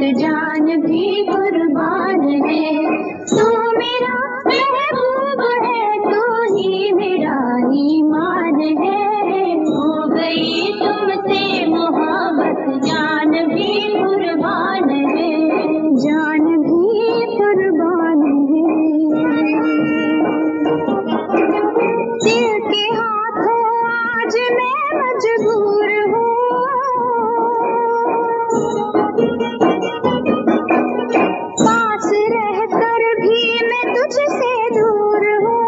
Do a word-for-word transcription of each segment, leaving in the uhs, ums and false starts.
जान भी कुर्बान है। तू मेरा महबूब है, तू ही मेरा ईमान है। हो गई तुमसे मोहब्बत, जान भी कुर्बान है, जान भी कुर्बान है। दिल के हाथों आज मैं मजबूर हूँ, पास रहकर भी मैं तुझसे दूर हूँ।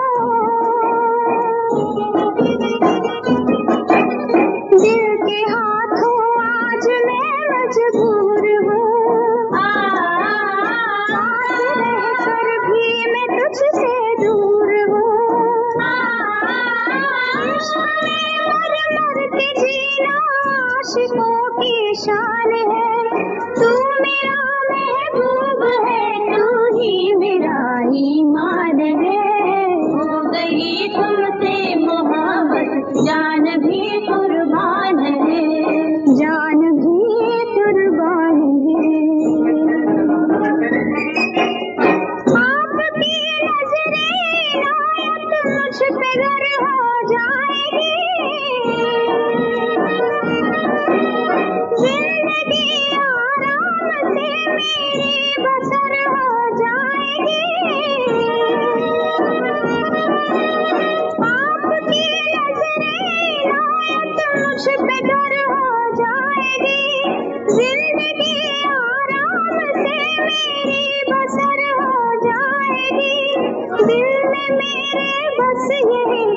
दिल के हाथों आज मैं मजबूर हूँ, पास रहकर भी मैं तुझसे दूर हूँ। इश्क में मर मर के जीना आशिकों की शान है। तू मेरा महबूब है, तू ही मेरा ईमान है। हो गई तुमसे मोहब्बत, जान भी कुर्बान है, जान भी कुर्बान है। आपकी नजरें इनायत मुझ पे गर हो जाएगी, जिंदगी आराम से मेरी बसर हो जाएगी। आपकी नजरें इनायत मुझ पे गर हो जाएगी, जिंदगी आराम से मेरी बसर हो जाएगी। दिल में मेरे बस यही